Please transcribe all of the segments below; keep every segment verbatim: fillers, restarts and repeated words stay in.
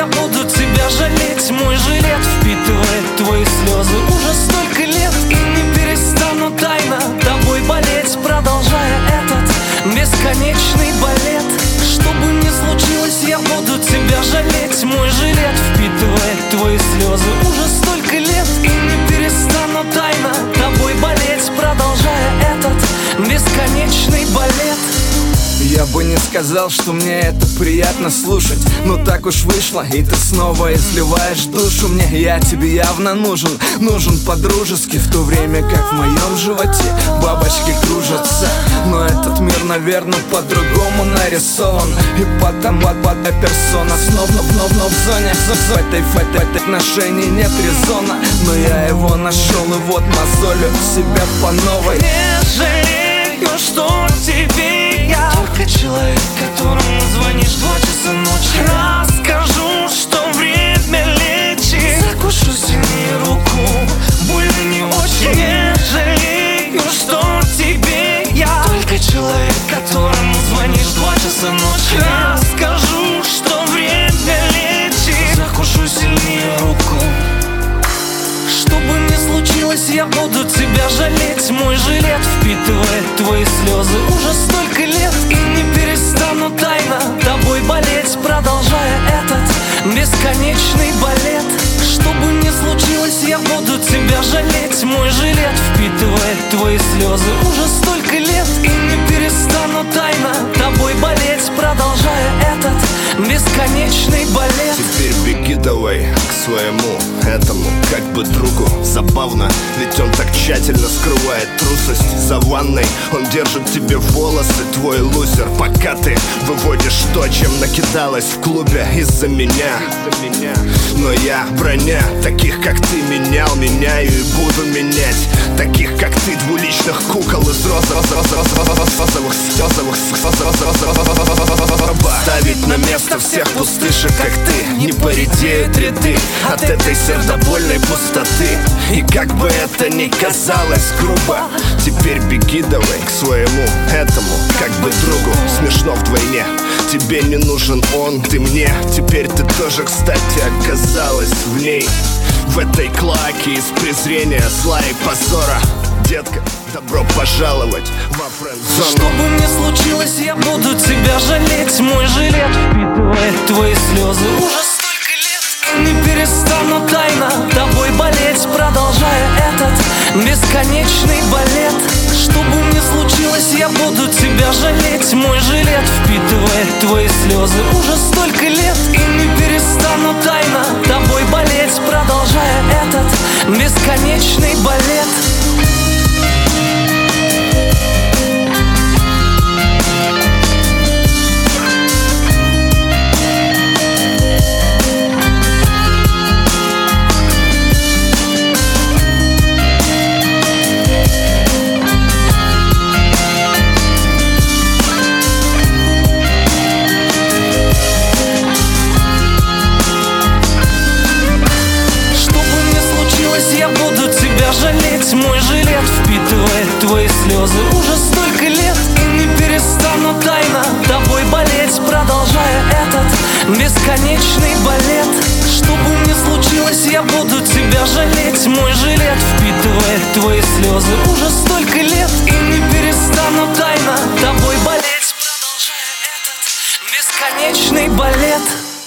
буду тебя жалеть. Мой жилет впитывает твои слезы уже столько лет, и не перестану тайно тобой болеть, продолжая этот бесконечный балет. Что бы ни случилось, я буду тебя жалеть. Мой жилет впитывает твои слезы уже столько лет, и не перестану тайно тобой болеть, продолжая этот бесконечный балет. Я бы не сказал, что мне это приятно слушать, но так уж вышло, и ты снова изливаешь душу мне. Я тебе явно нужен, нужен по-дружески, в то время как в моем животе бабочки кружатся. Но этот мир, наверное, по-другому нарисован, и потому эта персона снова, вновь, вновь в зоне. В этой, в этой отношении нет резона, но я его нашел, и вот мозолю себя по новой. Не жалею, что тебе я только человек, которому звонишь в два часа ночи. Расскажу, что время лечит, закушу сильнее руку, больно не очень. Не жалею, что тебе я только человек, которому звонишь в два часа ночи. Расскажу, что время лечит, закушу сильнее руку. Что бы ни случилось, я буду тебя жалеть. Мой жилет впитывает твои слезы уже столько лет, и не перестану тайно тобой болеть, продолжая этот бесконечный балет. Что бы ни случилось, я буду тебя жалеть. Мой жилет впитывает твои слезы уже столько лет, и не перестану тайно тобой болеть, продолжая этот бесконечный балет. Теперь беги давай к своему этому, как бы другу. Забавно, ведь он так тщательно скрывает трусость за ванной. Он держит тебе волосы, твой лузер, пока ты выводишь то, чем накидалась в клубе из-за меня. Но я броня таких, как ты, менял, меняю и буду менять таких, как ты, двуличных кукол из розовых ставить на место всех пустышек, как ты. Не поредеют ряды от этой сердобольной пустоты. И как бы это ни казалось грубо, теперь беги давай к своему этому, как бы другу. Смешно вдвойне, тебе не нужен он, ты мне. Теперь ты тоже, кстати, оказалась в ней, в этой клоаке из презрения, зла и позора. Детка, добро пожаловать во френд-зону. Что бы ни случилось, я буду тебя жалеть. Мой жилет впитывает твои слезы уже столько лет, и не перестану тайно тобой болеть, продолжая этот бесконечный балет. Что бы ни случилось, я буду тебя жалеть. Мой жилет впитывает твои слезы уже столько лет, и не перестану тайно тобой болеть, продолжая этот бесконечный балет. Я буду тебя жалеть. Мой жилет впитывает твои слезы уже столько лет, и не перестану тайно тобой болеть, продолжая этот бесконечный балет. Что бы ни случилось, я буду тебя жалеть. Мой жилет впитывает твои слезы уже столько лет, и не перестану тайно тобой болеть, продолжая этот бесконечный балет.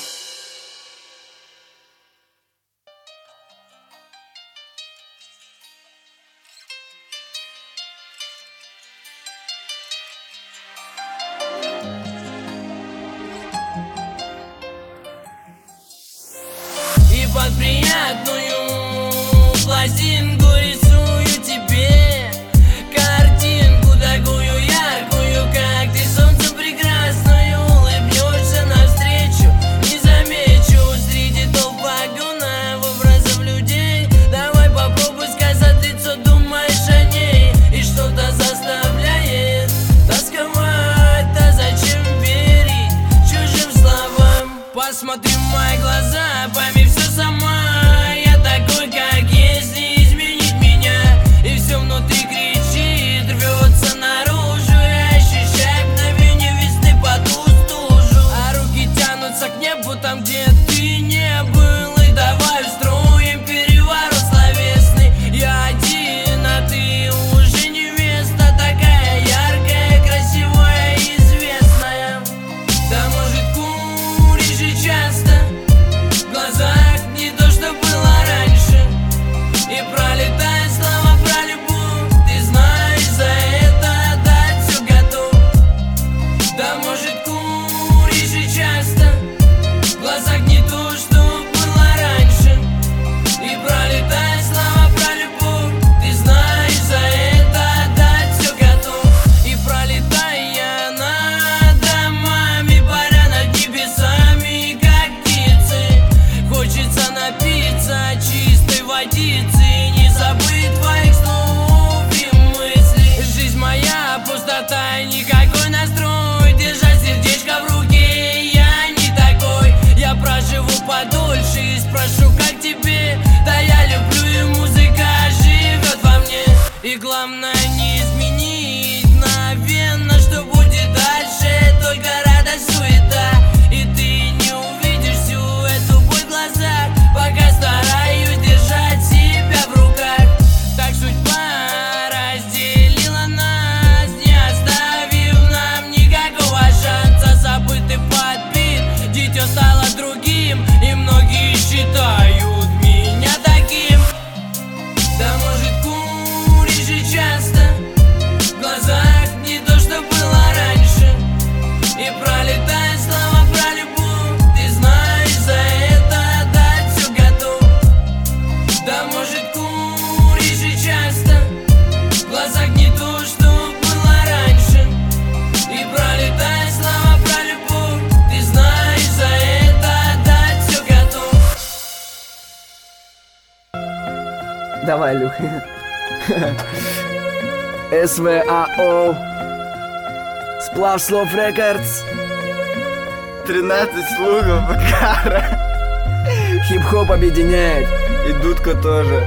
Под приятную пластинку рисую тебе картинку такую яркую, как ты, солнцем прекрасную. Улыбнешься навстречу, не замечу среди толп вагонов образов людей. Давай попробуй сказать лицо, думаешь о ней, и что-то заставляет тосковать. А зачем верить чужим словам? Посмотри в мои глаза, пойми все сама. Я такой, как есть, не изменить. нет, ты не был. И давай устроим переворот словесный. Я один, а ты уже невеста. Такая яркая, красивая, известная. Да может куришь и часто, в глазах не то, что было раньше. И пролетает слова про любовь, ты знаешь, за это отдать все готов. Да может куришь и часто, в глазах не то, что было раньше. И пролетает слова про любовь, ты знаешь, за это отдать все готов. И пролетая над домами, паря над небесами, как птицы, хочется напиться чистой водицы, не забыть твоих слов и мыслей. Жизнь моя пустота и никакой настрой, держать сердечко в руке я не такой. Я проживу подольше и спрошу, как тебе. Да я люблю, и музыка живет во мне. И главное не изменить мгновенно, что будет дальше, только радость, суета. И ты не увидишь всю эту боль в глазах, пока стараюсь держать себя в руках. Так судьба разделила нас, не оставив нам никакого шанса. Забытый подбит, дитё стало другим, и многие считают меня таким. Да может куришь и часто, в глазах не то, что было раньше. И пролетает слова про любовь, ты знаешь, за это отдать все готов. Да может куришь и часто, в глазах не то, что было раньше. И пролетает слова про любовь, ты знаешь, за это отдать все готов. Давай, Люх. СВАО. Сплав слов Рекордс. тринадцать слугов Бакара. Хип-хоп объединяет. И Дудка тоже.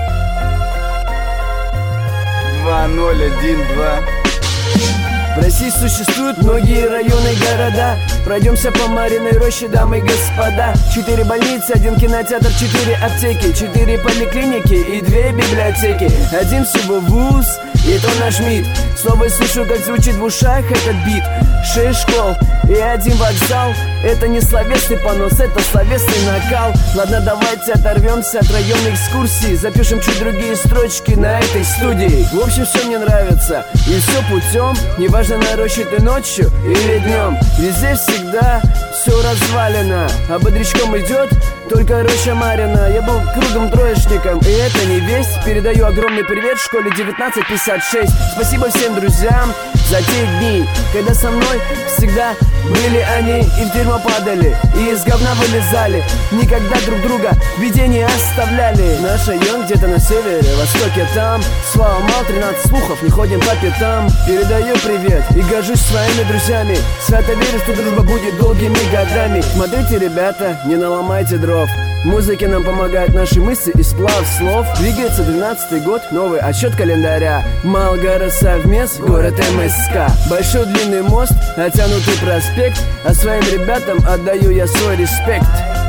Два ноль один два. В России существуют многие районы и города. Пройдемся по Мариной роще, дамы и господа. Четыре больницы, один кинотеатр, четыре аптеки, четыре поликлиники и две библиотеки. Один всего вуз, и то наш МИД. Снова слышу, как звучит в ушах этот бит. Шесть школ и один вокзал. Это не словесный понос, это словесный накал. Ладно, давайте оторвемся от районной экскурсии, запишем чуть другие строчки на этой студии. В общем, все мне нравится, и все путем. Неважно, на роще ты ночью или днем. Везде всегда все развалено, а бодрячком идет только роща Марина. Я был круглым троечником, и это не весть. Передаю огромный привет школе девятнадцать пятьдесят шесть. Спасибо всем друзьям за те дни, когда со мной всегда были они и в дерьмо падали, и из говна вылезали. Никогда друг друга в беде не оставляли. Наш район где-то на севере, востоке там. Слава мал, тринадцать слухов, не ходим по пятам. Передаю привет и горжусь своими друзьями. Свято верю, что дружба будет долгими годами. Смотрите, ребята, не наломайте дров. В музыке нам помогают наши мысли и сплав слов. Двигается двенадцатый год, новый отсчет календаря. Малгород совмест, город МСК. Большой длинный мост, натянутый проспект. А своим ребятам отдаю я свой респект.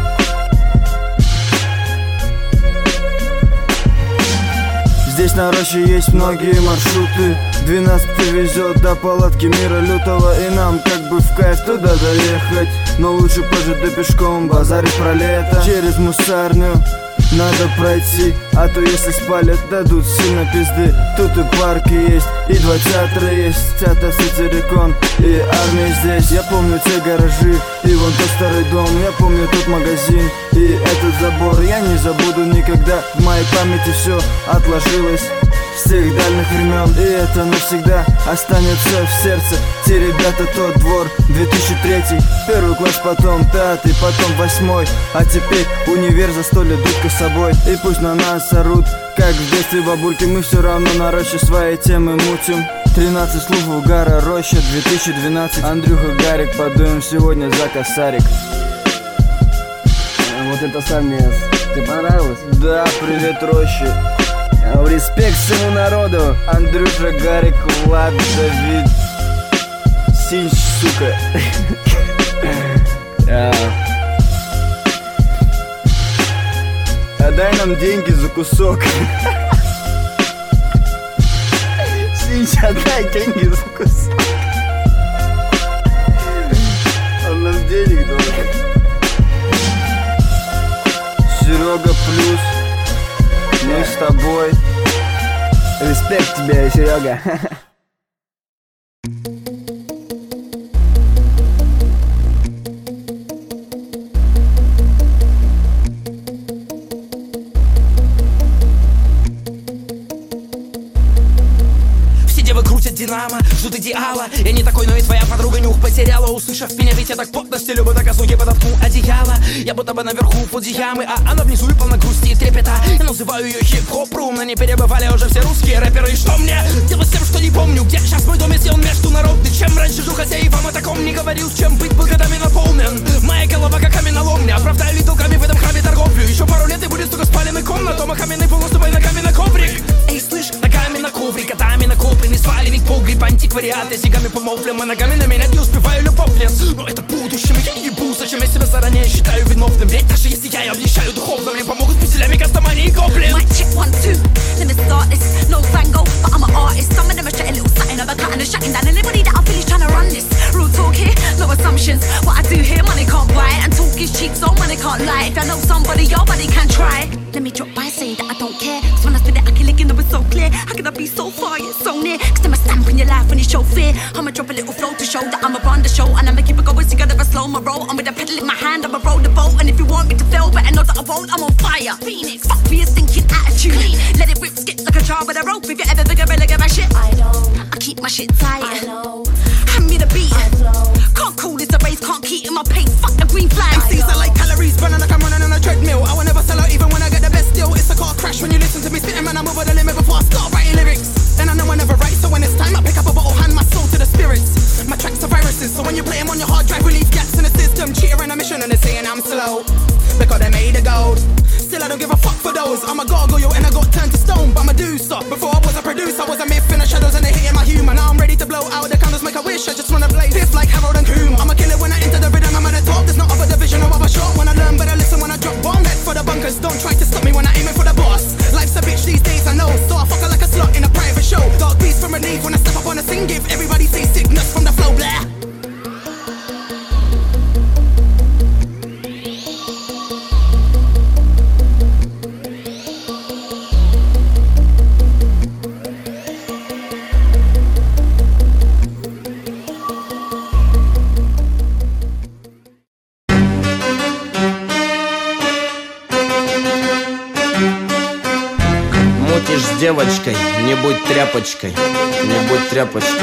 Здесь на роще есть многие маршруты. Двенадцатый везет до палатки мира лютого, и нам как бы в кайф туда доехать. Но лучше позже да пешком, базарить про лето. Через мусарню надо пройти, а то если спалят, дадут сильно пизды. Тут и парки есть, и два театра есть. Театр Сатирикон и армия здесь. Я помню те гаражи и вон тот старый дом. Я помню тот магазин и этот забор. Я не забуду никогда, в моей памяти все отложилось с тех дальних времен, и это навсегда останется в сердце. Те ребята, тот двор, две тысячи третий. Первый класс, потом пятый, потом восьмой. А теперь универ, застолье, Дудка с собой. И пусть на нас орут, как в детстве бабульки, мы все равно на роще свои темы мутим. Тринадцать слуг угара, роща, две тысячи двенадцать. Андрюха, Гарик, подуем сегодня за косарик. Вот это совмест. Тебе понравилось? Да, привет, рощи. Респект всему народу. Андрюша, Гарик, Влад, Давид, Синч, сука. Отдай нам деньги за кусок. Синча, отдай деньги за кусок. Он нам денег должен. Серега плюс. Мы с тобой. Респект тебе, Серега. Динамо, ждут идеала. Я не такой, но и твоя подруга нюх потеряла. Услышав меня, ведь я так плотно стелю бы так ноги подоткну одеяло. Я будто бы наверху под ямы, а она внизу и полна грусти и трепета. Я называю ее хип-хоп рум, но не перебывали уже все русские рэперы. И что мне делать с тем, что не помню? Где сейчас мой дом, если он международный? Чем раньше жил, хотя и вам о таком не говорил. Чем быть был годами наполнен? Моя голова как каменоломня. Оправдаю ли долгами в этом храме торговлю? Еще пару лет и будет столько спаленных комнат. Дома каменный пол, наступай ногами на коврик. Эй, слышь, ногами на коврик, годами накопленный сваленный погреб, антиквариат. Я сигами помолвлен, а ногами на меня не успеваю любовлен. Но это будущем, я не ебу. Зачем я себя заранее считаю виновным? Ведь даже если я обнищаю духовно, мне помогут петелями кастомании и гоблин. Mic check one two, let me start this. No Van Gogh, but I'm an artist. Some of them are straight a little something of a cut and a shutting down. Anybody that I feel is trying to run this. Real talk here, no assumptions. What I do here, money can't buy it. And talk is cheap, so money can't lie. If I know somebody, your body can try. Let me drop by saying that I don't care. Cause when I spit it, I can lick it, know it's so clear. How can I be so far yet so near? Cause I'm a stamp in your life when you show fear. I'ma drop a little flow to show that I'ma run the show. And I'ma keep it going together, never slow my roll. I'm with a pedal in my hand, I'ma roll the boat. And if you want me to fail, better know that I won't. I'm on fire. Phoenix, fuck for your stinking attitude. Let it rip, skip like a jar with a rope. If you ever figure out like my shit, I know. I keep my shit tight. I know. Hand me the beat. I flow. Can't call this a race, can't keep in my pace. Fuck the green flag. M Cs are like calories, burning like I'm running on a treadmill. I will never sell out even when I get the best deal. It's a car crash when you listen to me spitting, man. I'm over the limit before I start writing lyrics. And I know I never write, so when it's time I pick up a bottle, hand my soul to the spirits. My tracks are viruses, so when you play them on your hard drive, relieve gaps in the system. Cheater in a mission and they're saying I'm slow because they made the gold. Still I don't give a fuck for those. I'm a gargoyle and I got turned to stone, but I'm a do-so. Before I was a producer, I was a myth in the shadows and they hating my humor. Now I'm ready to blow out the candles, make a wish. I just wanna play piff like Harold and Kumar. I'm a killer when I enter the rhythm, I'm at the top. There's no other division or other shot. When I learn, better listen when I drop bomb. Head for the bunkers, don't try to stop me when I aim it for the boss. Life's a bitch these days, I know. So I fuck her like a slut in a private show. Dark beats from relief when I step up on a sing. Give everybody say sickness from the flow, blah. С девочкой, не будь тряпочкой, не будь тряпочкой.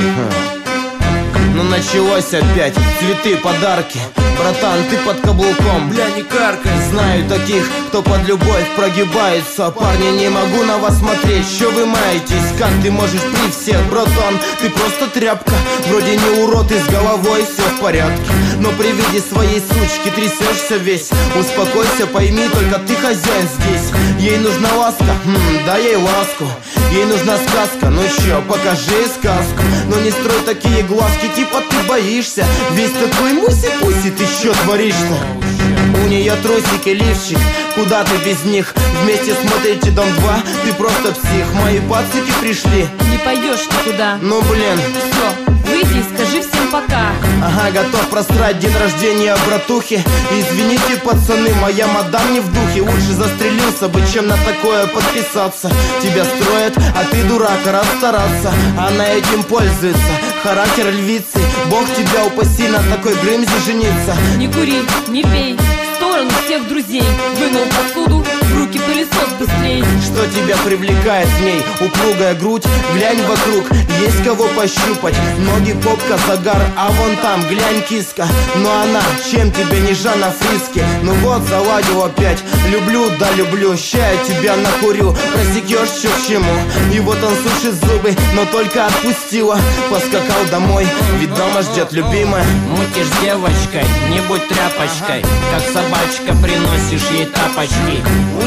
Ха. Ну началось опять, цветы, подарки. Братан, ты под каблуком, бля, не каркай. Знаю таких, кто под любовь прогибается. Парни, не могу на вас смотреть, что вы маетесь. Как ты можешь при всех, братан? Ты просто тряпка. Вроде не урод и с головой все в порядке, но при виде своей сучки трясешься весь. Успокойся, пойми, только ты хозяин здесь. Ей нужна ласка, хм, дай ей ласку. Ей нужна сказка, ну чё, покажи сказку. Но не строй такие глазки, типа ты боишься. Весь такой муси-пуси, ты чё творишь-то? У нее трусики, лифчик, куда ты без них? Вместе смотрите Дом два, ты просто псих. Мои пацики пришли. Не пойдешь никуда. Ну блин. Все, выйди и скажи всем пока. Ага, готов просрать день рождения братухи. Извините, пацаны, моя мадам не в духе. Лучше застрелился бы, чем на такое подписаться. Тебя строят, а ты дурак, рад стараться. Она этим пользуется, характер львицы. Бог тебя упаси на такой грымзе жениться. Не кури, не пей, в сторону всех друзей. Вынул посуду, в руки пылесос быстрей. Что тебя привлекает в ней? Упругая грудь, глянь вокруг, есть кого пощупать. Ноги, попка, загар, а вон там, глянь, киска. Но она, чем тебе не Жанна Фриске? Ну вот, заладил опять, люблю, да люблю. Ща я тебя накурю, просекешь, что к чему. И вот он сушит зубы, но только отпустила. Поскакал домой, ведь дома ждет любимая. Мутишь с девочкой, не будь тряпочкой, как собачка приносишь ей тапочки.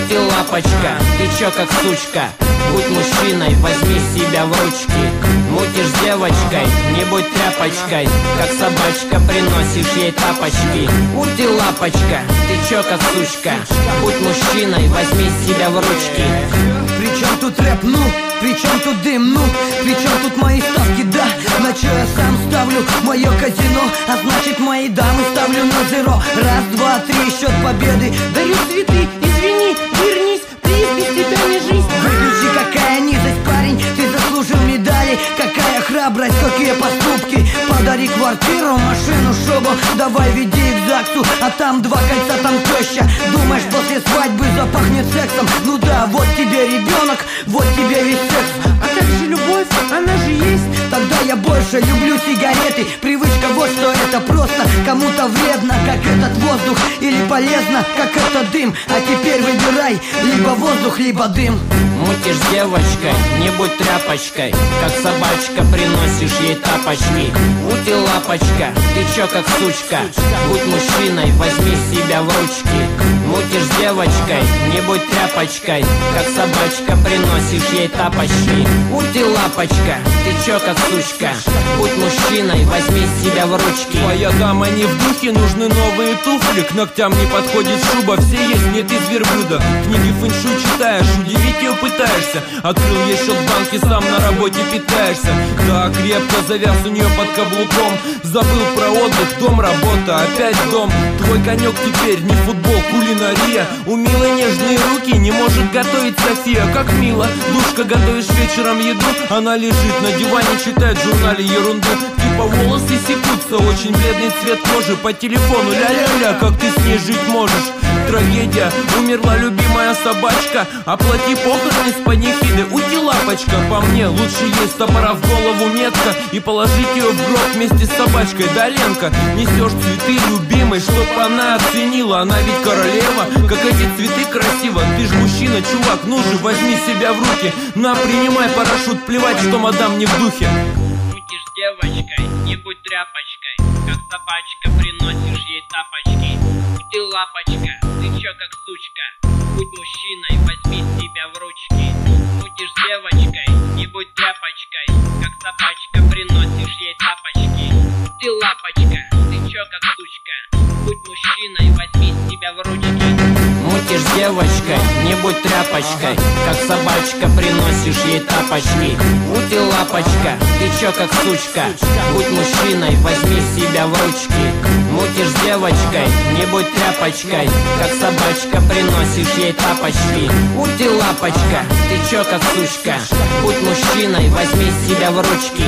Ути, лапочка, ты чё как сучка? Будь мужчиной, возьми себя в ручки. Мутишь с девочкой, не будь тряпочкой. Как собачка, приносишь ей тапочки. Ути, лапочка, ты чё как сучка? Будь мужчиной, возьми себя в ручки. Причем тут рэп, ну? Причем тут дым, ну? Причем тут мои ставки, да? На чё я сам ставлю мое казино? А значит мои дамы ставлю на зеро. Раз, два, три, счет победы. Дарю цветы, извини, вернись. Приз без тебя не жизнь. Выключи, какая низость, парень. Ты заслужил медали. Какая храбрость, какие поступки. Подари квартиру, машину, шубу. Давай веди их к ЗАГСу. А там два кольца, там теща. Думаешь, после свадьбы запахнет сексом? Ну да, вот тебе ребенок, вот тебе весь секс. А как же любовь? Она же есть. Тогда я больше люблю сигареты. Привычка вот что это просто кому-то вредно, как этот воздух, или полезно, как этот дым. А теперь выбирай, либо воздух, либо дым. Мутишь с девочкой, не будь тряпочкой. Как собачка, приносишь ей тапочки. Ути, лапочка, ты чё как сучка? Будь мужчиной, возьми себя в ручки. Мутишь с девочкой, не будь тряпочкой. Как собачка, приносишь ей тапочки. Ути, лапочка, ты чё как сучка? Будь мужчиной, возьми себя в ручки. Твоя дама не в духе, нужны новые туфли. К ногтям не подходит шуба, все есть, нет из верблюда. Книги фэншуй читаешь, удивить ее пытаешься. Открыл ей счет в банке, сам на работе питаешься. Да, крепко завяз у нее под каблуком. Забыл про отдых, дом, работа, опять дом. Твой конек теперь не футбол, кулинария. У милой нежные руки, не может готовить София. Как мило, душка, готовишь вечером еду. Она лежит на диване, читает в журнале ерунду. Типа волосы секутся, очень бледный цвет кожи. По телефону ля-ля-ля, как ты с ней жить можешь? Трагедия, умерла любимая собачка. Оплати похороны с панихиды. Ути, лапочка, по мне лучше есть топора в голову метка и положить ее в гроб вместе с собачкой. Да, Ленка, несешь цветы любимой, чтоб она оценила. Она ведь королева, как эти цветы красиво. Ты ж мужчина, чувак, ну же, возьми себя в руки. На, принимай парашют, плевать, что мадам не в духе. Мутишь с девочкой, не будь тряпочкой. Как собачка, приносишь ей тапочки. Ути, лапочка, ты чё как сучка? Будь мужчиной, возьми себя в ручки. Мутишь с девочкой, не будь тряпочкой. Как собачка, приносишь ей тапочки. Ути, лапочка, ты чё как сучка? Будь мужчиной, возьми себя в ручки. Мутишь с девочкой, не будь тряпочкой. Как собачка, приносишь ей тапочки. Ути, лапочка, ты чё как сучка? Будь мужчиной, возьми себя в ручки. Мутишь с девочкой, не будь тряпочкой. Как собачка, приносишь ей тапочки. Ути, лапочка, ты чё как сучка? Будь мужчиной, возьми себя в ручки.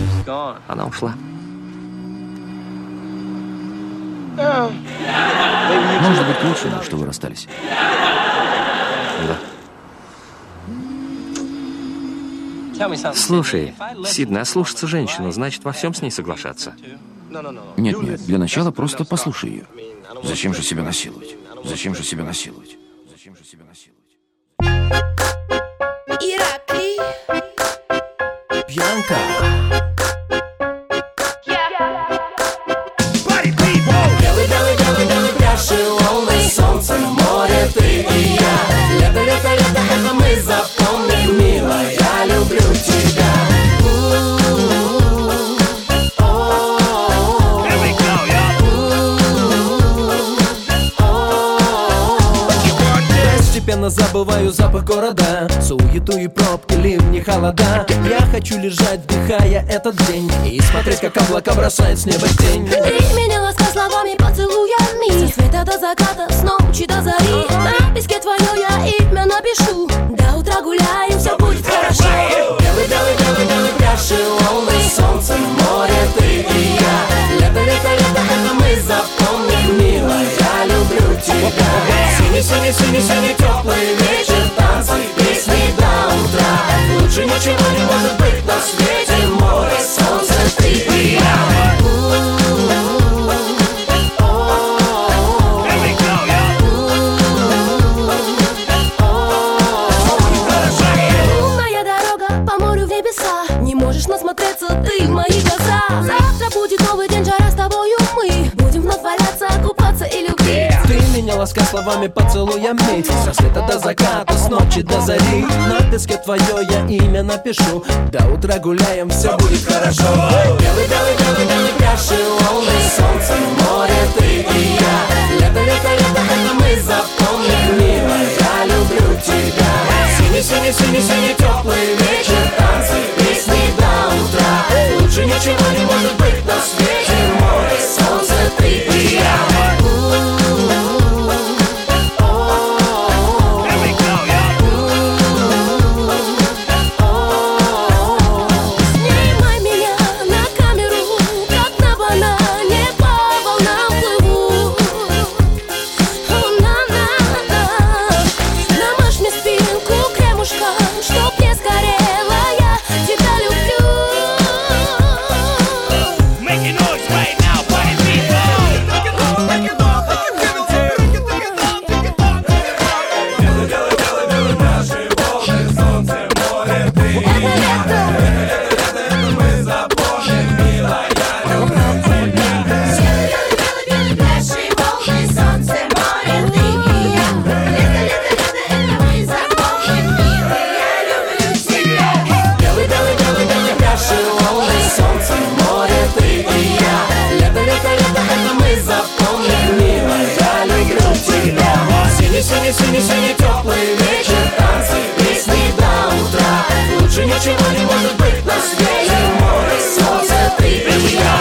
Она ушла. Может быть, лучше, что вы расстались. Да. Слушай, Сидна, слушаться женщину, значит, во всем с ней соглашаться. Нет, нет, для начала просто послушай ее. Зачем же себя насиловать? Зачем же себя насиловать? Зачем же себя насиловать? Иракли. Пьянка. Белый-белый-белый-белый пляши волны, солнце, море, ты и я. Лето, лето, лето, это мы запомним, милая, я люблю тебя. Постепенно забываю запах города, суету и пробки, ливни, холода. Я хочу лежать, вдыхая этот день, и смотреть, как облака бросает с неба тень. Ты меня ласка словами, поцелуями, со света до заката, с ночи до зари. На песке твое я имя напишу, до утра гуляем, все будет хорошо. Белый, белый, белый, белый пляж и волны, солнце, море, ты и я. Лето, лето, лето, это мы запомним, милая, я люблю тебя. Синий, синий, синий, синий, теплый вечер, танцы, песни до утра. Лучше ничего не может быть на свете, море, солнце, ты и я. Лунная дорога по морю в небеса, не можешь насмотреться ты в мои глаза. Завтра будет новый день, жара, с тобою мы будем вновь валяться, купаться и любить. Ты меня ласка словами, поцелуями. Со света до заката, с ночи до зари. На песке твое я имя напишу. До утра гуляем, все будет хорошо. Белый, белый, белый, белый пляж и волны, солнце, море, ты и я. Лето, лето, лето, это мы запомним, милая, я люблю тебя. Синий, синий, синий, синий, теплый вечер, танцы, песни до утра. Лучше ничего не может быть на свете. Море, солнце, ты и я. Снимай меня на камеру, как на банане по волнам плыву. На-на-на. Намажь мне спинку кремушком, чтоб не сгорела, я тебя люблю. Синий-синий теплый вечер, танцы, песни до утра. Лучше ничего не может быть на свете. Море, солнце, ты и я.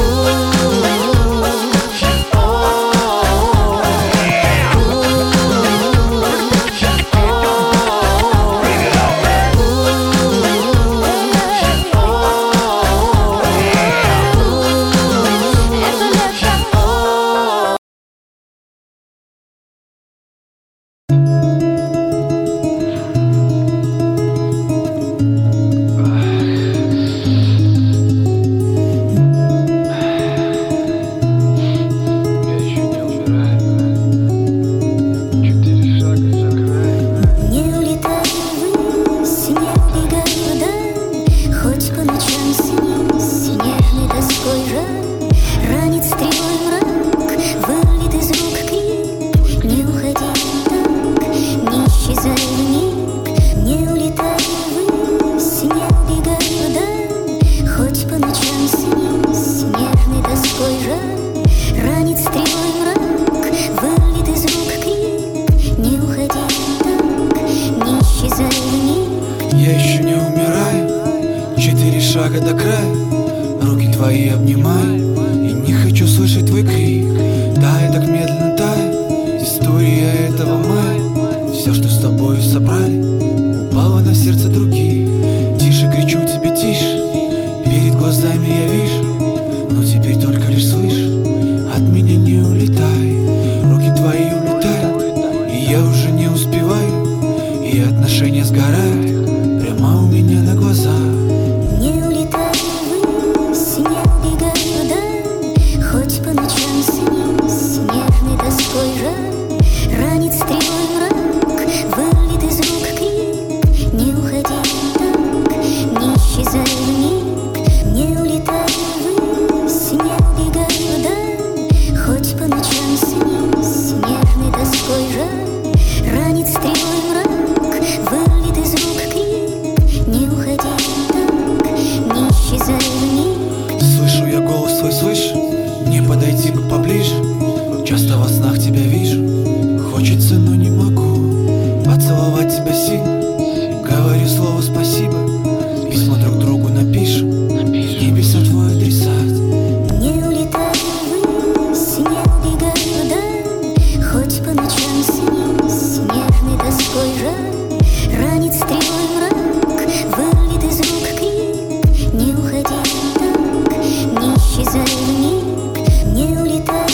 Я еще не умираю, четыре шага до края. Руки твои обнимаю, и не хочу слышать твой крик. Тай, так медленно тай, история этого мая. Все, что с тобою собрали, упало на сердце других. Тише кричу тебе, тише, перед глазами я вижу, но теперь только лишь слышу. От меня не улетай, руки твои улетают, и я уже не успеваю, и отношения сгорают прямо у меня на глазах. Не улетай ввысь, не убегай вдаль, хоть по ночам снись, снежной доской жаль. Ранит стрелой мрак, вырвет из рук крик. Не уходи так, не исчезай вмиг. Не улетай ввысь, не убегай вдаль, хоть по ночам снись, снежной доской жаль. Ранит стрелой мрак, вырвет из рук крик. Не уходи так, не исчезай вмиг. Слышу я голос твой, слышу, не подойти бы поближе. Часто во снах тебя вижу, хочется, но не могу поцеловать тебя сильно. Говорю слово спасибо, письма друг другу напишем, небеса твой адресат. Не улетай ввысь, не убегай вдаль, хоть по ночам снись, снежной доской жаль. Ранит стрелой мрак, вырвет из рук крик. Не уходи так, не исчезай вмиг. Не улетай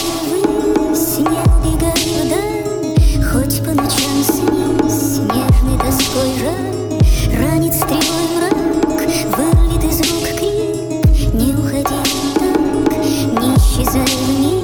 ввысь, не убегай вдаль, хоть по ночам снись, снежной доской жаль. Ранит стрелой мрак, вырвет из рук крик. Не уходи так, не исчезай вмиг.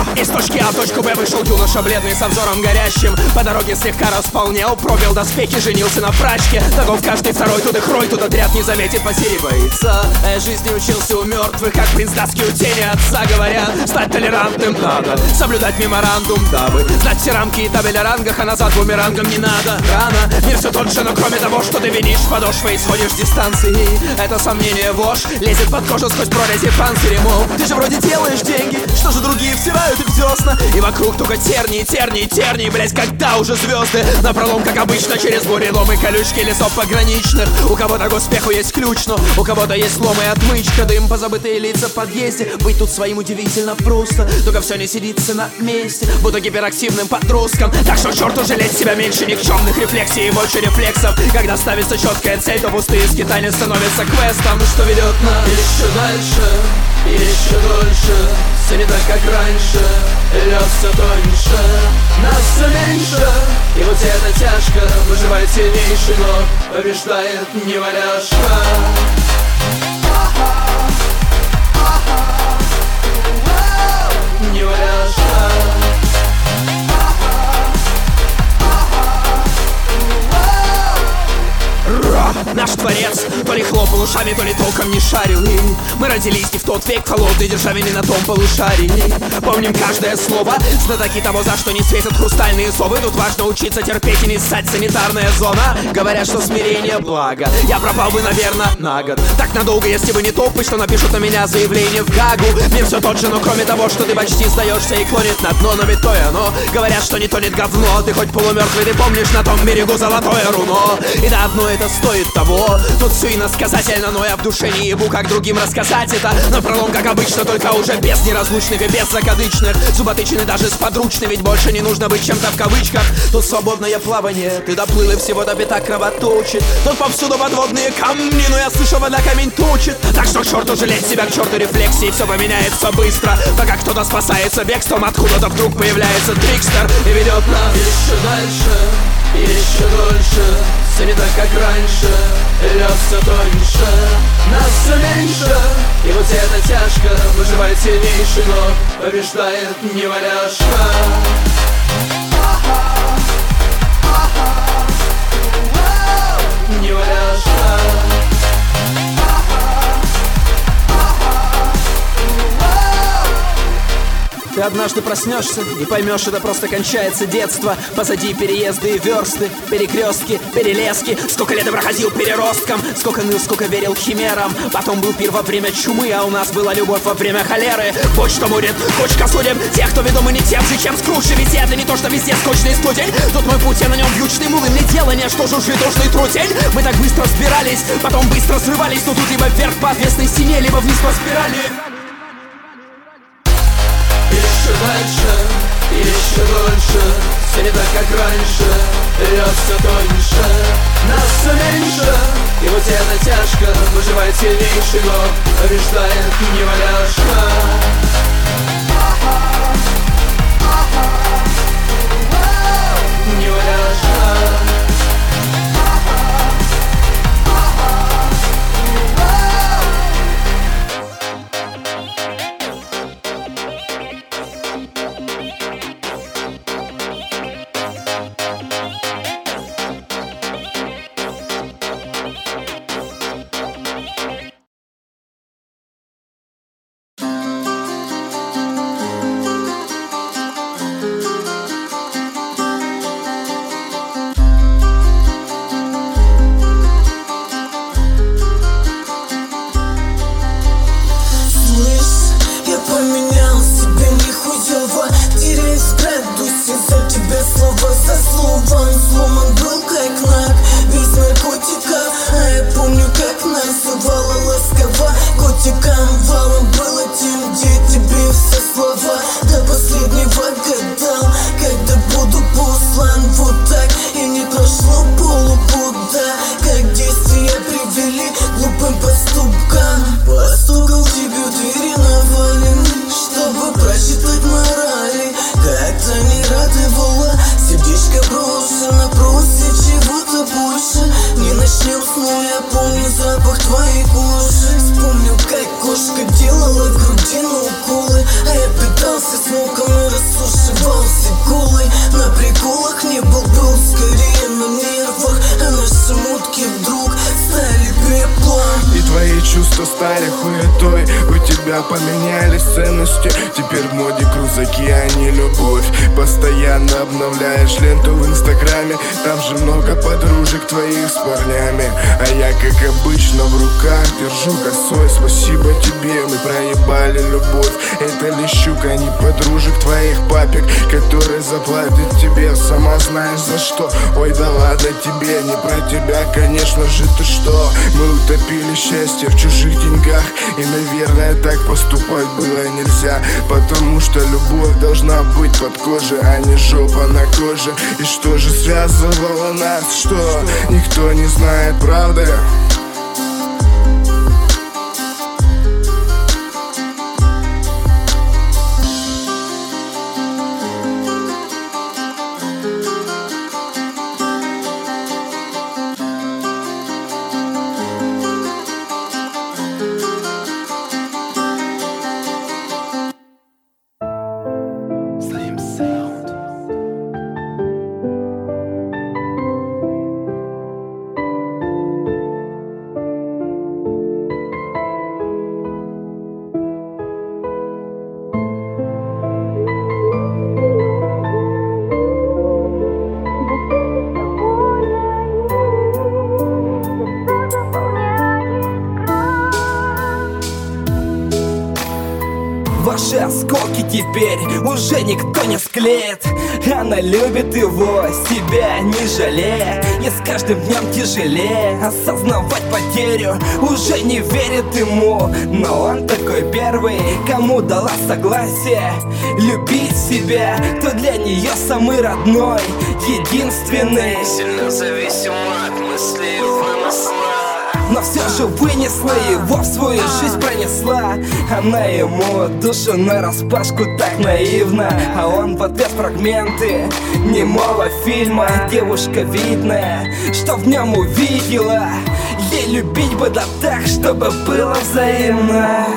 Из точки А в точку Б вышел юноша бледный со взором горящим. По дороге слегка располнел, пробил доспехи, женился на прачке. Таков каждый второй, тут их рой, тут отряд не заметит, потери боится. А я жизни учился у мертвых, как принц тоски у тени отца. Говорят, стать толерантным надо, соблюдать меморандум, дабы знать все рамки и табель о рангах, а назад бумерангом не надо. Рано, мир все тот же, но кроме того, что ты винишь подошвой, исходишь с дистанции. Это сомнение вошь, лезет под кожу сквозь прорези панциря. Мол, ты же вроде делаешь деньги, что же другие втирают их в десна. И вокруг только тернии, тернии, тернии, блять, когда уже звезды напролом, как обычно, через бурелом и колючки лесов пограничных. У кого-то к успеху есть ключ, но у кого-то есть лом и отмычка. Дым, позабытые лица в подъезде, быть тут своим удивительно просто. Только все не сидится на месте, будто гиперактивным подростком. Так что черту жалеть себя меньше никчемных рефлексий и больше рефлексов. Когда ставится четкая цель, то пустые скитания становятся квестом, что ведет нас еще дальше и еще дольше. Все не так, как раньше, лед все тоньше, нас все меньше. И вот эта тяжко, выживает сильнейший, но побеждает неваляшка. Неваляшка. Наш творец то ли хлопал ушами, то ли толком не шарил. И мы родились не в тот век, в холодной державе не на том полушарии. Помним каждое слово, знатоки того, за что не светят хрустальные совы. Тут важно учиться терпеть и не ссать, санитарная зона. Говорят, что смирение благо, я пропал бы, наверное, на год. Так надолго, если бы не топы, что напишут на меня заявление в Гагу. Мир все тот же, но кроме того, что ты почти сдаешься и клонит на дно. Но ведь то и оно, говорят, что не тонет говно. Ты хоть полумертвый, ты помнишь на том берегу золотое руно. И да, одно это стоит того. Тут все иносказательно, но я в душе не ебу, как другим рассказать это. Но пролом, как обычно, только уже без неразлучных и без закадычных. Зуботычины даже сподручны, ведь больше не нужно быть чем-то в кавычках. Тут свободное плавание, ты доплыл и всего до пятак кровоточит. Тут повсюду подводные камни, но я слышу, вода камень точит. Так что к черту жалеть себя, к черту рефлексии, все поменяется быстро. Пока кто-то спасается бегством, откуда-то вдруг появляется трикстер и ведет нас еще дальше и еще дольше. Все не так, как раньше, лед все тоньше, нас все меньше. И вот эта тяжко, выживает сильнейший, но побеждает неваляшка. Неваляшка. Ты однажды проснешься и поймешь, это просто кончается детство. Позади переезды и версты, перекрестки, перелески. Сколько лет я проходил переростком, сколько ныл, сколько верил химерам. Потом был пир во время чумы, а у нас была любовь во время холеры. Вот что будет, кучка судеб, тех, кто ведомы не тем же, чем Скрудж. Ведь это не то, что везде скучный студень. Тут мой путь, я на нем вьючный мул, и мне дело не что жужжит душный трутень. Мы так быстро сбирались, потом быстро срывались. Но тут либо вверх по отвесной стене, либо вниз по спирали. Еще дальше, еще дольше, все не так, как раньше, лед все тоньше, нас все меньше. И вот эта тяжко, выживает сильнейший, но побеждает неваляшка. Неваляшка. Чтобы просчитать морали, как-то не рады что стали хуетой. У тебя поменялись ценности, теперь в моде крузаки, а не любовь. Постоянно обновляешь ленту в инстаграме, там же много подружек твоих с парнями. А я, как обычно, в руках держу косой. Спасибо тебе, мы проебали любовь. Это Лещук, а не подружек твоих папик, которые заплатят тебе, сама знаешь за что. Ой, да ладно тебе, не про тебя, конечно же, ты что. Мы утопили счастье в чужих деньгах, и, наверное, так поступать было нельзя, потому что любовь должна быть под кожей, а не жопа на коже. И что же связывало нас, что никто не знает правды. Ваши осколки теперь уже никто не склеит. Она любит его, себя не жалея. И с каждым днем тяжелее осознавать потерю. Уже не верит ему, но он такой первый, кому дала согласие любить себя. Кто для нее самый родной, единственный. Сильно зависим от мыслей выносла, но все же вынесла его в свою жизнь, пронесла. Она ему душу нараспашку так наивно, а он в ответ фрагменты немого фильма. Девушка видная, что в нем увидела. Ей любить бы да так, чтобы было взаимно.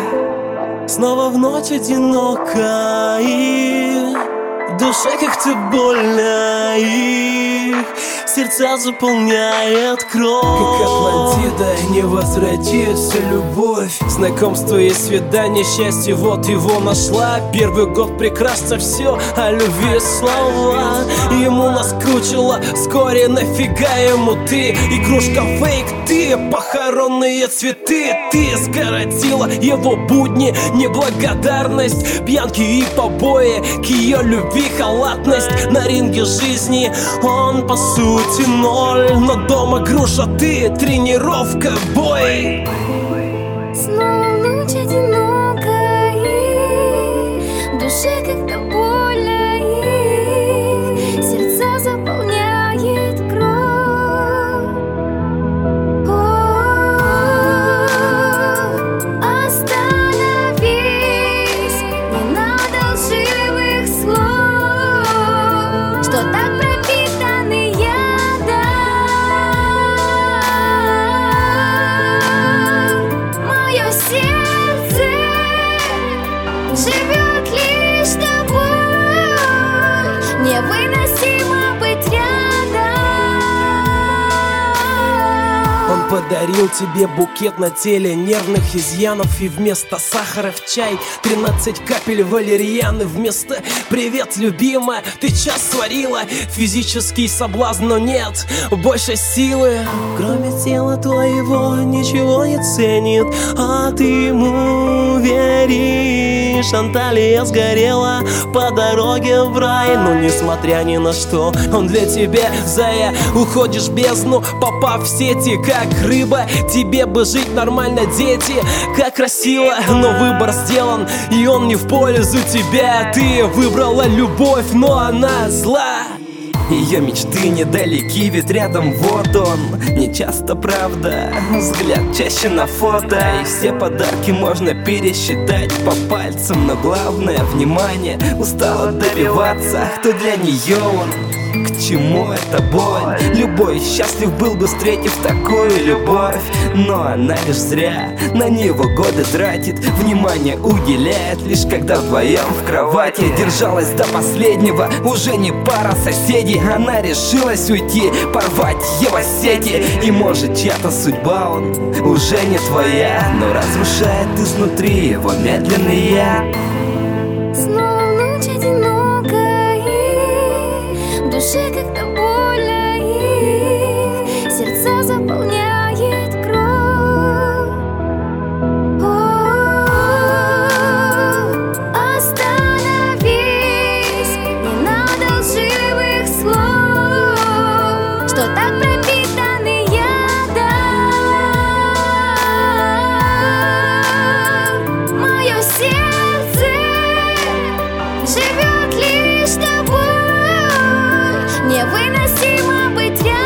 снова в ночь одиноко, и душе как-то больно, и сердца заполняет кровь. Как Атлантида не возвратится любовь. Знакомство и свидание, счастье, вот его нашла. Первый год прекрасно, все о любви слова. Ему наскучило, вскоре нафига ему ты. Игрушка фейк, ты, похоронные цветы. Ты скоротила его будни, неблагодарность, пьянки и побои. К ее любви халатность. На ринге жизни он по сути ноль, но дома груша ты, тренировка, бой. Снова ночь одинокая, и душе как-то больно, и сердца заполняет кровь. О, остановись, не надо лживых слов, что так пропитаны ядом. Мое сердце живет лишь тобой, невыносимо быть рядом. Он подарил тебе букет на теле нервных изъянов, и вместо сахара в чай тринадцать капель валерьяны. Вместо «привет, любимая», ты час сварила. Физический соблазн, но нет больше силы. Кроме тела твоего ничего не ценит, а ты ему веришь. Анталия сгорела по дороге в рай, но несмотря ни на что, Он для тебя, зая, уходишь в бездну, попав в сети, как рыба. Тебе бы жить нормально, дети, как красиво, но выбор сделан, и он не в пользу тебя. Ты выбрала любовь, но она зла. Ее мечты недалеки, ведь рядом вот он. Не часто, правда, взгляд чаще на фото. И все подарки можно пересчитать по пальцам, но главное — внимание. Устала добиваться, кто для нее он, к чему эта боль. Любой счастлив был бы, встретив такую любовь, но она лишь зря на него годы тратит, внимание уделяет лишь когда вдвоем в кровати. Держалась до последнего, уже не пара соседей. Она решилась уйти, порвать его сети. И может чья-то судьба, он уже не твоя, но разрушает изнутри его медленный яд. Снова ночь одинокая, в душе как-то больно, и сердца заполняет кровь. О, остановись, не надо лживых слов, что так пропитаны ядом. Мое сердце живет лишь тобой, невыносимо быть рядом.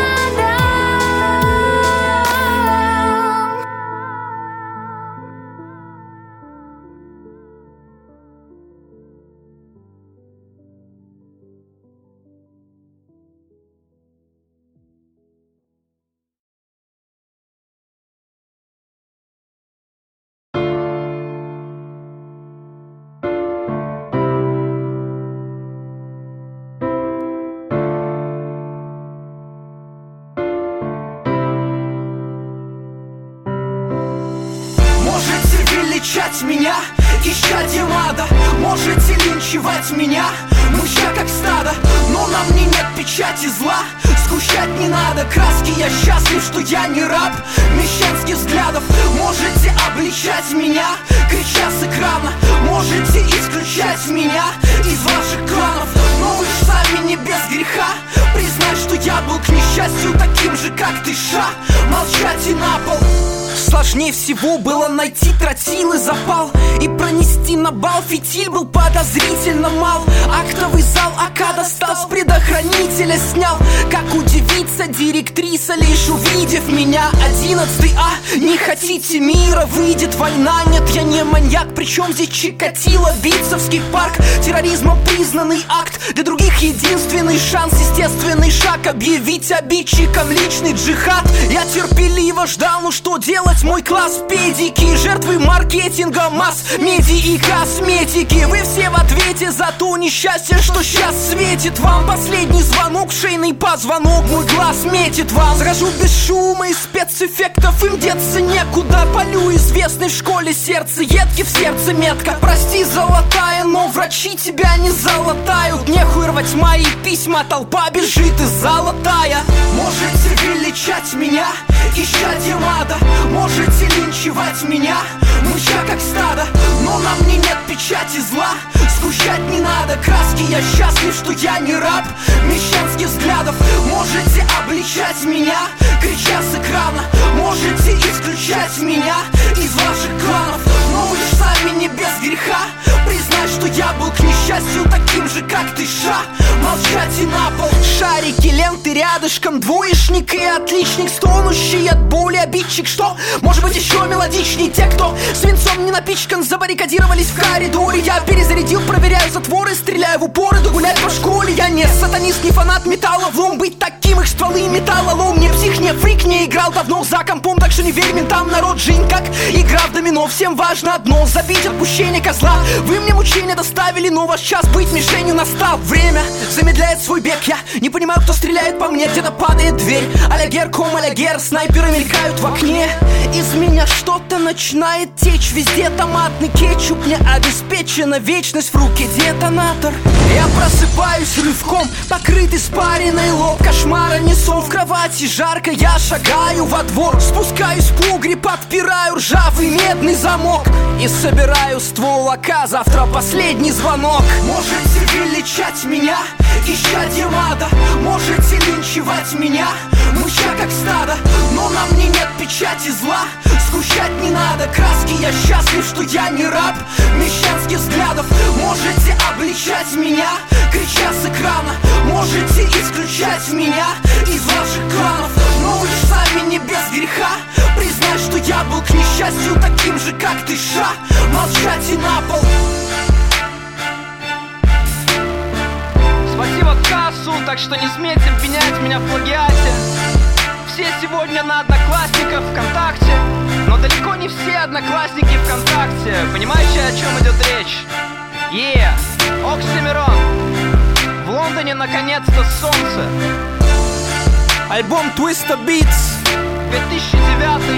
Можете величать меня, исчадьем ада, можете линчевать меня, мыча как стадо, но на мне нет печати зла. Сгущать не надо краски, я счастлив, что я не раб мещанских взглядов. Можете обличать меня, крича с экрана, можете исключать меня из ваших кланов, но вы ж сами не без греха признать, что я был к несчастью таким же, как ты, ша. Молчать и на пол. Сложнее всего было найти тротил и запал и пронести на бал. Фитиль был подозрительно мал. Актовый зал АК достал, с предохранителя снял. Как удивится директриса, лишь увидев меня. Одиннадцатый А, не хотите мира, выйдет война. Нет, я не маньяк, причем здесь Чикатило, Битцевский парк. Терроризмом признанный акт, для других единственный шанс, естественный шаг, объявить обидчикам личный джихад. Я терпеливо ждал, ну что делать? Мой класс педики, жертвы маркетинга, масс, медиа и косметики. Вы все в ответе за то несчастье, что сейчас светит вам. Последний звонок, шейный позвонок, мой глаз метит вам. Схожу без шума и спецэффектов, им деться некуда. Полю известный в школе сердце, едки в сердце метка. Прости, золотая, но врачи тебя не залатают. Нехуй рвать мои письма, толпа бежит и золотая. Можете величать меня, исчадьем ада, можете линчевать меня, мыча как стадо, но на мне нет печати зла. Сгущать не надо краски, я счастлив, что я не раб мещанских взглядов. Можете обличать меня, крича с экрана, можете исключать меня из ваших кланов, но вы ж сами не без греха признать, что я был к несчастью таким же, как ты, ша. Молчать и на пол. Шарики, ленты рядышком, двоечник и отличник, стонущий от боли обидчик. Что? Может быть еще мелодичней? Те, кто свинцом не напичкан, забаррикадировались в коридоре. Я перезарядил, проверяю затворы, стреляю в упор, иду гулять по школе. Я не сатанист, не фанат металлолом, быть таким их стволы металлолом. Не псих, не фрик, не играл давно за компом, так что не верь ментам, народ жизнь как игра в домино. Всем важно одно, забить отпущение козла. Вы мне мучения доставили, но ваш час быть мишенью настал. Время замедляет свой бег, я не понимаю, кто стреляет по мне. Где-то падает дверь, а-ля гер, ком, а-ля гер, снайперы мелькают в окне. Из меня что-то начинает течь, везде томатный кетчуп. Мне обеспечена вечность, в руке детонатор. Я просыпаюсь рывком, покрыт испаренный лоб. Кошмара несу в кровати, жарко, я шагаю во двор. Спускаюсь в погреб, подпираю ржавый медный замок и собираю ствол АК, завтра последний звонок. Можете величать меня, исчадьем ада, можете линчевать меня, мыча как стадо, но на мне нет печати зла. Сгущать не надо краски, я счастлив, что я не раб мещанских взглядов. Можете обличать меня, крича с экрана, можете исключать меня из ваших кланов, но вы ж сами не без греха признать, что я был к несчастью таким же, как ты, ша. Молчать и на пол. Спасибо, кассу, так что не смейте обвинять меня в плагиате. Все сегодня на Одноклассниках ВКонтакте, но далеко не все одноклассники ВКонтакте. Понимаете, о чем идет речь? Yeah, Оксимирон. В Лондоне наконец-то солнце. Альбом Twista Beats, две тысячи девятый.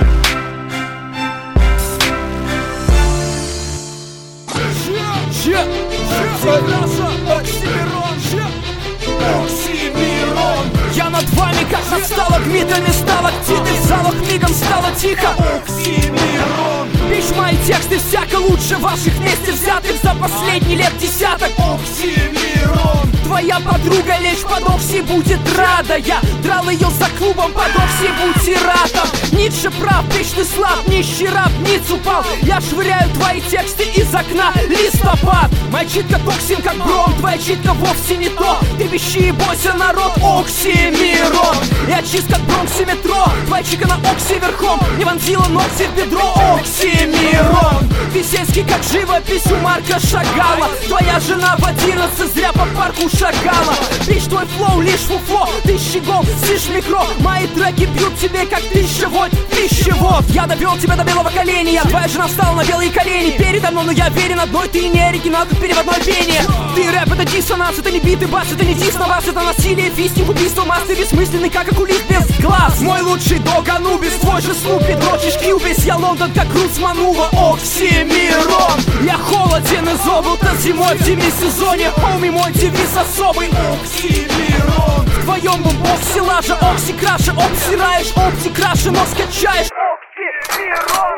Оксимирон. Я над вами как над сталагмитами, сталактиты в залах мигом стало тихо. Оксимирон. Бич, мои тексты всяко лучше ваших вместе взятых за последний лет десяток. Оксимирон. Твоя подруга лечь под Окси будет рада. Я драл ее за клубом под Окси бутиратом. Ницше прав, бич, ты слаб, нищий раб, ниц упал. Я швыряю твои тексты из окна, листопад. Моя читка токсин как бром, твоя читка вовсе не то. Ты вещи и бойся, народ, Оксимирон. Я чист как Бронксе метро, твоя чика на Окси верхом не вонзила ногти в бедро. Оксимирон. Ты сельский как живопись у Марка Шагала. Твоя жена в одиннадцать зря по парку шагала. Бич, твой флоу лишь фуфло, тысячи гол, слышь микро. Мои треки бьют тебе как пищевод, пищевод. Я довел тебя до белого коленя, твоя жена встала на белые колени передо мной, но я верен одной, ты не оригинал, как переводное пение. Ты рэп, это диссонанс, это не бит и бас, это не дис на вас, это насилие, фистинг, убийство, масс, ты бессмысленный, как окулист без глаз. Мой лучший дог Анубис, твой же Снупи, дрочишь Кьюбис. Я Лондон, как Рус Манува, Оксимирон. Я холоден и золото зимой в демисезоне, хоми, мой девиз особый. Оксимирон. В твоем бумбоксе лажа, Окси краше, обсираешь, опти краше, но скачаешь. Оксимирон.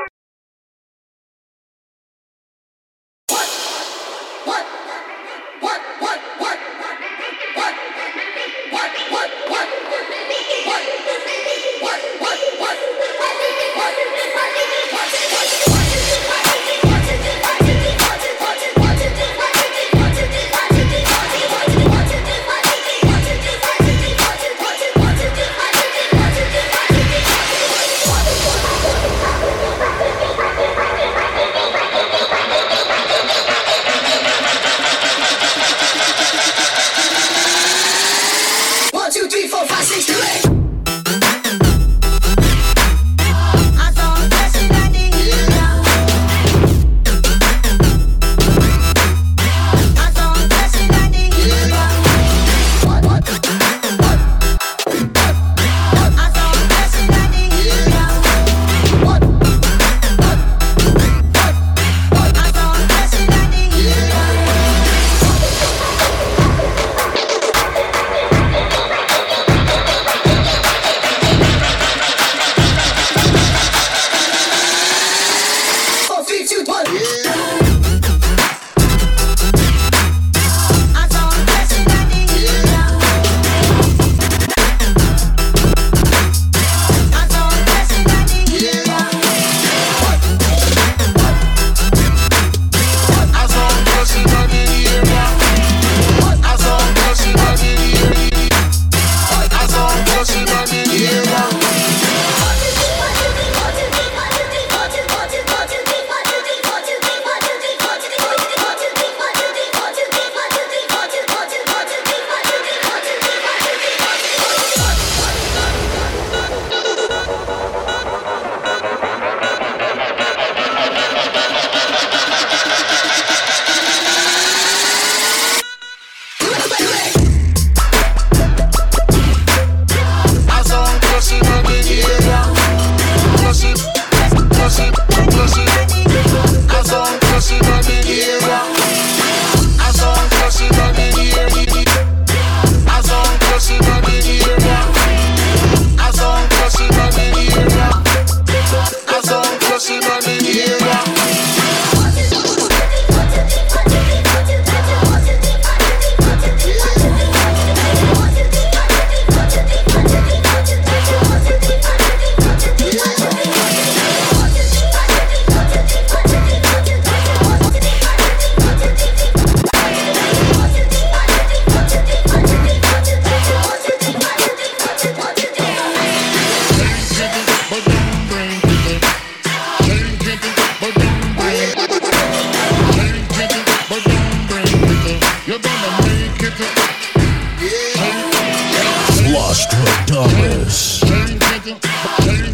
numbers.